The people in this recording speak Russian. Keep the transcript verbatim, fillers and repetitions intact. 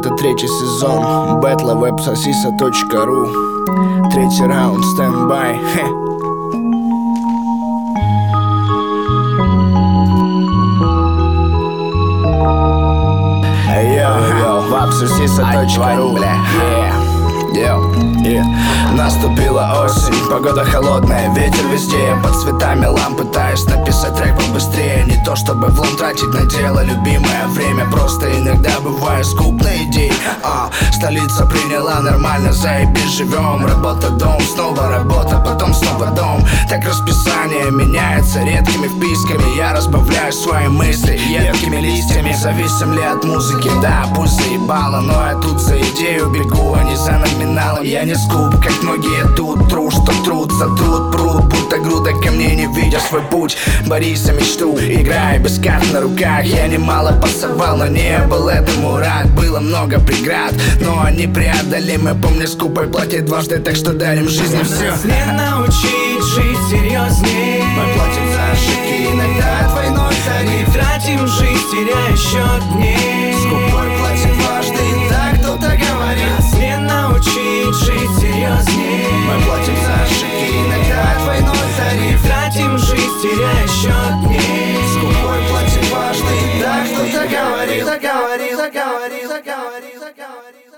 Это третий сезон бэтла веб-сосиса точка ру. Третий раунд, стендбай. Йо-йо, веб-сосиса точка ру. Yeah. Наступила осень, погода холодная, ветер везде. Под цветами ламп пытаюсь написать трек побыстрее. Не то чтобы в лом тратить на дело любимое время, просто иногда бываю скуп на идей. а, Столица приняла нормально, заебись, живем. Работа, дом, снова работа, потом снова дом. Так расписание меняется редкими вписками. Я разбавляю свои мысли едкими листьями. Зависим ли от музыки? Да, пусть заебало, но я тут за идею бегу, а не за номиналом. Я не скуп, как многие тут. Тру, что трутся, труд, пруд, будто груда камней, не видя свой путь. Борись за мечту, играй без карт на руках. Я немало пасовал, но не был этому рад. Было много преград, но они преодолимы. Помни, скупой платит дважды, так что дарим жизни все. Не научить жить серьезней. Мы платим за ошибки, иногда двойной тариф. Тратим жизнь, теряя счет дней. Скупой платит дважды, и так кто-то говорит. Нас не научить жить серьезней. Мы платим за ошибки, иногда двойной тариф. Тратим жизнь, теряя счет дней. Скупой платит дважды, и так кто-то говорит. Говорил, говорил, говорил, говорил, говорил.